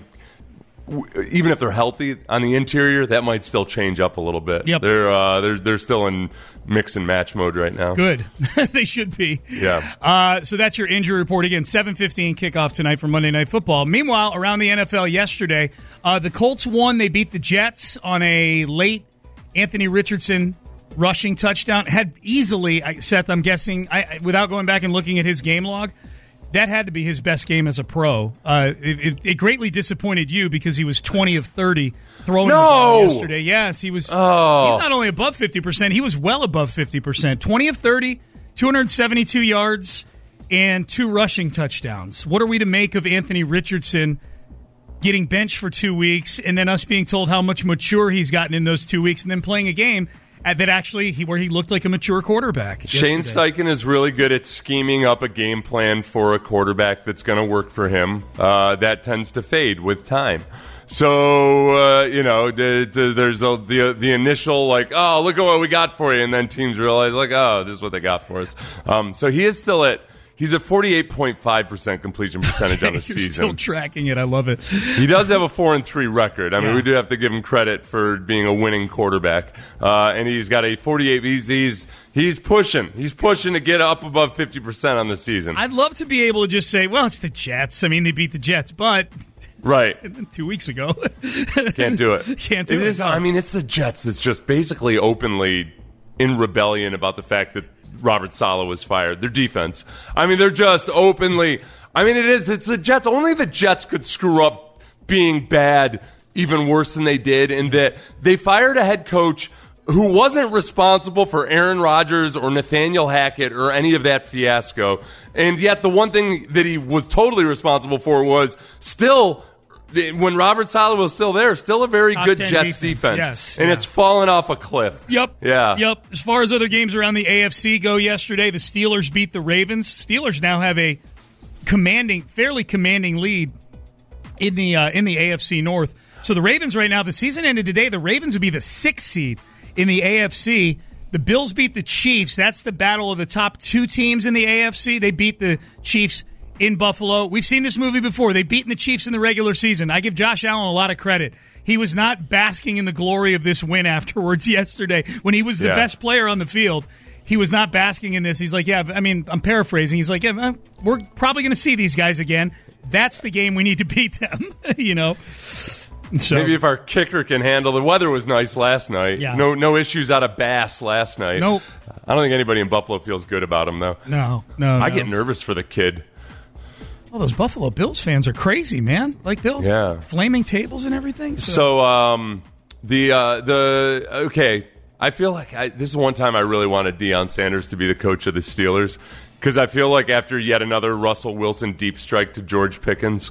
Speaker 7: w- even if they're healthy on the interior, that might still change up a little bit.
Speaker 6: Yep.
Speaker 7: They're, uh, they're, they're still in mix and match mode right now.
Speaker 6: Good. They should be.
Speaker 7: Yeah.
Speaker 6: Uh, so that's your injury report. Again, seven fifteen kickoff tonight for Monday Night Football. Meanwhile, around the N F L yesterday, uh, the Colts won. They beat the Jets on a late Anthony Richardson rushing touchdown. Had easily, I- Seth, I'm guessing, I, I- without going back and looking at his game log, that had to be his best game as a pro. Uh, it, it, it greatly disappointed you because he was twenty of thirty throwing the ball
Speaker 7: No!
Speaker 6: yesterday. Yes, he was.
Speaker 7: Oh.
Speaker 6: He was not only above fifty percent, he was well above fifty percent. twenty of thirty, two hundred seventy-two yards, and two rushing touchdowns. What are we to make of Anthony Richardson getting benched for two weeks and then us being told how much mature he's gotten in those two weeks and then playing a game at, that actually he, where he looked like a mature quarterback?
Speaker 7: Shane
Speaker 6: yesterday?
Speaker 7: Steichen is really good at scheming up a game plan for a quarterback that's going to work for him. Uh, that tends to fade with time. So, uh, you know, d- d- there's a, the the initial, like, oh, look at what we got for you. And then teams realize, like, oh, this is what they got for us. Um, so he is still at He's at forty-eight point five percent completion percentage on the
Speaker 6: You're
Speaker 7: season.
Speaker 6: Still tracking it. I love it.
Speaker 7: He does have a four and three record. I mean,
Speaker 6: Yeah.
Speaker 7: we do have to give him credit for being a winning quarterback. Uh, and he's got a forty-eight. He's he's he's pushing. He's pushing to get up above fifty percent on the season.
Speaker 6: I'd love to be able to just say, well, it's the Jets. I mean, they beat the Jets, but
Speaker 7: right
Speaker 6: two weeks ago,
Speaker 7: can't do it.
Speaker 6: Can't do
Speaker 7: it.
Speaker 6: it.
Speaker 7: Is, I mean, it's the Jets. It's just basically openly in rebellion about the fact that Robert Saleh was fired. Their defense. I mean, they're just openly. I mean, it is. It's the Jets. Only the Jets could screw up being bad even worse than they did, and that they fired a head coach who wasn't responsible for Aaron Rodgers or Nathaniel Hackett or any of that fiasco. And yet the one thing that he was totally responsible for was still, when Robert Saleh was still there, still a very
Speaker 6: Top
Speaker 7: good
Speaker 6: ten
Speaker 7: Jets
Speaker 6: defense,
Speaker 7: defense.
Speaker 6: yes,
Speaker 7: and
Speaker 6: yeah.
Speaker 7: it's fallen off a cliff.
Speaker 6: Yep.
Speaker 7: Yeah.
Speaker 6: Yep. As far as other games around the A F C go yesterday, the Steelers beat the Ravens. Steelers now have a commanding, fairly commanding lead in the uh, in the A F C North. So the Ravens right now, the season ended today, the Ravens would be the sixth seed in the A F C. The Bills beat the Chiefs. That's the battle of the top two teams in the A F C. They beat the Chiefs in Buffalo. We've seen this movie before. They've beaten the Chiefs in the regular season. I give Josh Allen a lot of credit. He was not basking in the glory of this win afterwards yesterday when he was the
Speaker 7: Yeah.
Speaker 6: best player on the field. He was not basking in this. He's like, yeah, I mean, I'm paraphrasing. He's like, yeah, we're probably going to see these guys again. That's the game we need to beat them, you know. So,
Speaker 7: maybe if our kicker can handle the weather was nice last night.
Speaker 6: Yeah.
Speaker 7: No no issues out of Bass last night.
Speaker 6: Nope.
Speaker 7: I don't think anybody in Buffalo feels good about him though.
Speaker 6: No, no.
Speaker 7: I
Speaker 6: no.
Speaker 7: get nervous for the kid.
Speaker 6: Well, those Buffalo Bills fans are crazy, man. Like they'll
Speaker 7: Yeah.
Speaker 6: flaming tables and everything. So,
Speaker 7: So um, the uh, the okay, I feel like I, this is one time I really wanted Deion Sanders to be the coach of the Steelers because I feel like after yet another Russell Wilson deep strike to George Pickens,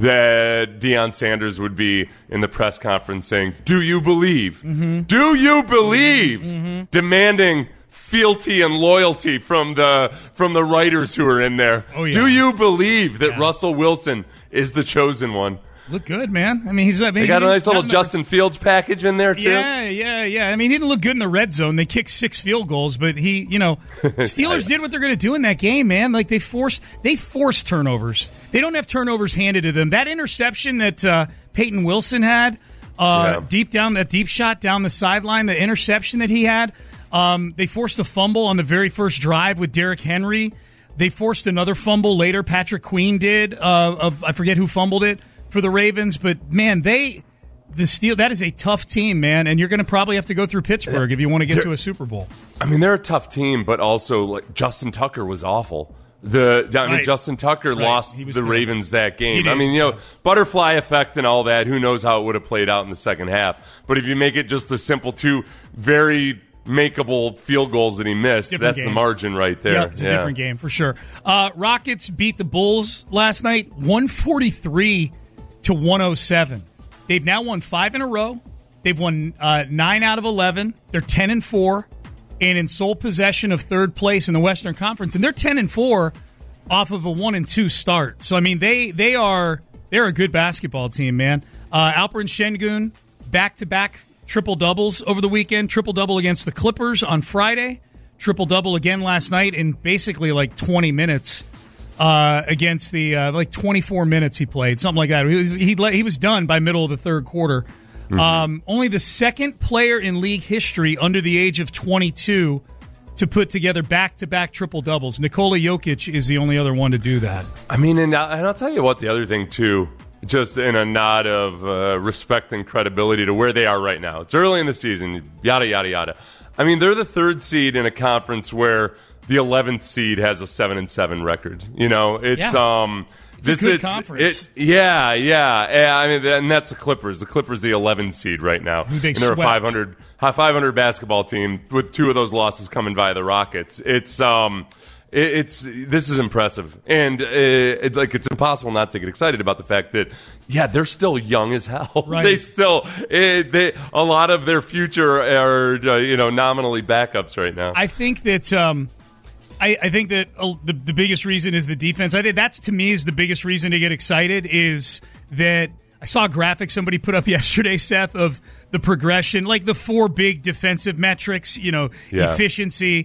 Speaker 7: that Deion Sanders would be in the press conference saying, "Do you believe?
Speaker 6: Mm-hmm.
Speaker 7: Do you believe?" Mm-hmm. Demanding fealty and loyalty from the from the writers who are in there.
Speaker 6: Oh, yeah.
Speaker 7: Do you believe that
Speaker 6: Yeah.
Speaker 7: Russell Wilson is the chosen one?
Speaker 6: look good, man. I mean, he's. I mean,
Speaker 7: They got
Speaker 6: he
Speaker 7: a nice little
Speaker 6: didn't-
Speaker 7: Justin Fields package in there, too.
Speaker 6: Yeah, yeah, yeah. I mean, he didn't look good in the red zone. They kicked six field goals, but he, you know, Steelers did what they're going to do in that game, man. Like they forced, they forced turnovers. They don't have turnovers handed to them. That interception that uh, Peyton Wilson had, uh,
Speaker 7: Yeah.
Speaker 6: deep down, that deep shot down the sideline, the interception that he had. Um, they forced a fumble on the very first drive with Derrick Henry. They forced another fumble later. Patrick Queen did. Uh, of, I forget who fumbled it for the Ravens, but man, they the Steel that is a tough team, man, and you're going to probably have to go through Pittsburgh if you want to get
Speaker 7: They're-
Speaker 6: to a Super Bowl.
Speaker 7: I mean, they're a tough team, but also like Justin Tucker was awful. The I mean,
Speaker 6: Right.
Speaker 7: Justin Tucker
Speaker 6: Right.
Speaker 7: lost
Speaker 6: He was
Speaker 7: the
Speaker 6: terrible.
Speaker 7: Ravens that
Speaker 6: He
Speaker 7: game.
Speaker 6: did.
Speaker 7: I mean, you know, butterfly effect and all that. Who knows how it would have played out in the second half? But if you make it just the simple two very makeable field goals that he missed,
Speaker 6: Different
Speaker 7: that's
Speaker 6: game.
Speaker 7: the margin right there.
Speaker 6: Yeah, it's a
Speaker 7: Yeah.
Speaker 6: different game for sure. Uh, Rockets beat the Bulls last night, one forty-three to one oh seven. They've now won five in a row. They've won uh, nine out of eleven. They're ten and four, and in sole possession of third place in the Western Conference. And they're ten and four off of a one and two start. So I mean, they they are they're a good basketball team, man. Uh, Alperen Şengün back to back triple doubles over the weekend. Triple double against the Clippers on Friday. Triple double again last night in basically like twenty minutes. Uh, against the uh, like twenty-four minutes he played, something like that. He was, he, he was done by middle of the third quarter.
Speaker 7: Mm-hmm.
Speaker 6: Um, only the second player in league history under the age of twenty-two to put together back-to-back triple doubles. Nikola Jokic is the only other one to do that.
Speaker 7: I mean, and, I, and I'll tell you what, the other thing, too, just in a nod of uh, respect and credibility to where they are right now. It's early in the season, yada, yada, yada. I mean, they're the third seed in a conference where the eleventh seed has a seven and seven record. You know, it's
Speaker 6: Yeah.
Speaker 7: um,
Speaker 6: It's a
Speaker 7: this
Speaker 6: good
Speaker 7: it's,
Speaker 6: conference.
Speaker 7: It's, yeah, yeah, yeah. I mean, and that's the Clippers. The Clippers, the eleventh seed right now,
Speaker 6: Who they
Speaker 7: and they're
Speaker 6: swept.
Speaker 7: a five hundred, five hundred basketball team with two of those losses coming via the Rockets. It's um. It- It's this is impressive, and uh, it, like it's impossible not to get excited about the fact that yeah, they're still young as hell.
Speaker 6: Right.
Speaker 7: They still it, they a lot of their future are uh, you know nominally backups right now.
Speaker 6: I think that um, I, I think that uh, the the biggest reason is the defense. I think that's to me is the biggest reason to get excited is that I saw a graphic somebody put up yesterday, Seth, of the progression, like the four big defensive metrics. You know,
Speaker 7: Yeah.
Speaker 6: efficiency,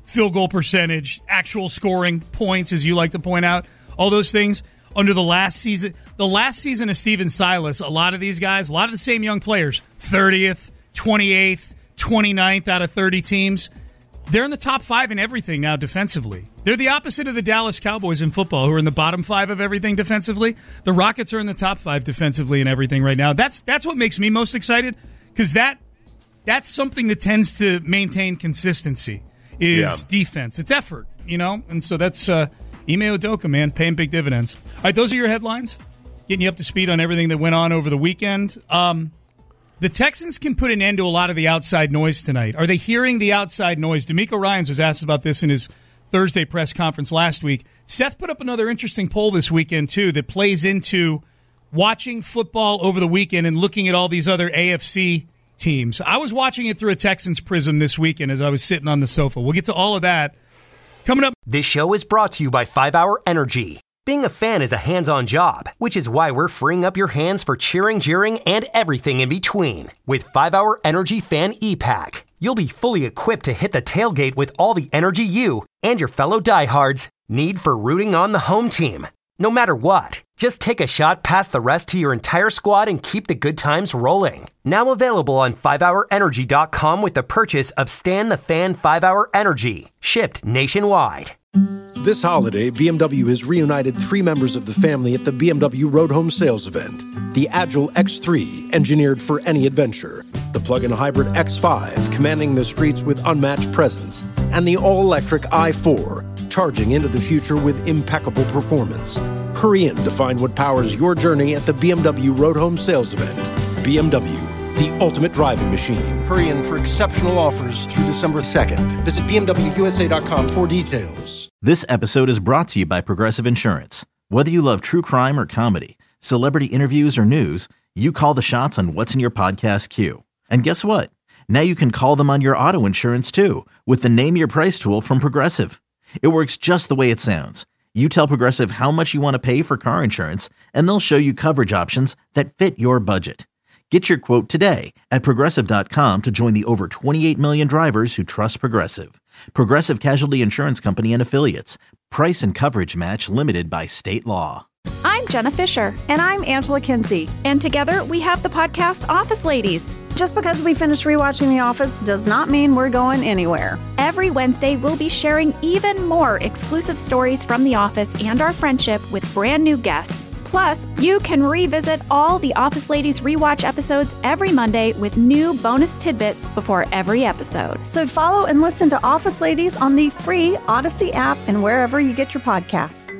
Speaker 6: field goal percentage, actual scoring points, as you like to point out, all those things under the last season. The last season of Steven Silas, a lot of these guys, a lot of the same young players, thirtieth, twenty-eighth, twenty-ninth out of thirty teams, they're in the top five in everything now defensively. They're the opposite of the Dallas Cowboys in football, who are in the bottom five of everything defensively. The Rockets are in the top five defensively in everything right now. That's that's what makes me most excited, because that that's something that tends to maintain consistency is yeah. defense. It's effort, you know? And so that's uh, Ime Udoka, man, paying big dividends. All right, those are your headlines, getting you up to speed on everything that went on over the weekend. Um, the Texans can put an end to a lot of the outside noise tonight. Are they hearing the outside noise? D'Amico Ryans was asked about this in his Thursday press conference last week. Seth put up another interesting poll this weekend, too, that plays into watching football over the weekend and looking at all these other A F C teams. I was watching it through a Texans prism this weekend as I was sitting on the sofa. We'll get to all of that coming up.
Speaker 8: This show is brought to you by five hour Energy. Being a fan is a hands-on job, which is why we're freeing up your hands for cheering, jeering, and everything in between. With five hour Energy Fan E-Pack, you'll be fully equipped to hit the tailgate with all the energy you and your fellow diehards need for rooting on the home team. No matter what, just take a shot past the rest to your entire squad and keep the good times rolling. Now available on five hour energy dot com with the purchase of Stan the Fan five hour Energy, shipped nationwide.
Speaker 2: This holiday, B M W has reunited three members of the family at the B M W Road Home Sales Event. The Agile X three, engineered for any adventure. The plug-in hybrid X five, commanding the streets with unmatched presence. And the all-electric i four, charging into the future with impeccable performance. Hurry in to find what powers your journey at the B M W Road Home Sales Event. B M W, the ultimate driving machine. Hurry in for exceptional offers through December second. Visit B M W U S A dot com for details.
Speaker 3: This episode is brought to you by Progressive Insurance. Whether you love true crime or comedy, celebrity interviews or news, you call the shots on what's in your podcast queue. And guess what? Now you can call them on your auto insurance too, with the Name Your Price tool from Progressive. It works just the way it sounds. You tell Progressive how much you want to pay for car insurance, and they'll show you coverage options that fit your budget. Get your quote today at Progressive dot com to join the over twenty-eight million drivers who trust Progressive. Progressive Casualty Insurance Company and Affiliates. Price and coverage match limited by state law.
Speaker 9: I'm Jenna Fisher.
Speaker 10: And I'm Angela Kinsey.
Speaker 9: And together we have the podcast Office Ladies.
Speaker 10: Just because we finished rewatching The Office does not mean we're going anywhere.
Speaker 9: Every Wednesday, we'll be sharing even more exclusive stories from The Office and our friendship with brand new guests. Plus, you can revisit all the Office Ladies rewatch episodes every Monday with new bonus tidbits before every episode.
Speaker 10: So follow and listen to Office Ladies on the free Odyssey app and wherever you get your podcasts.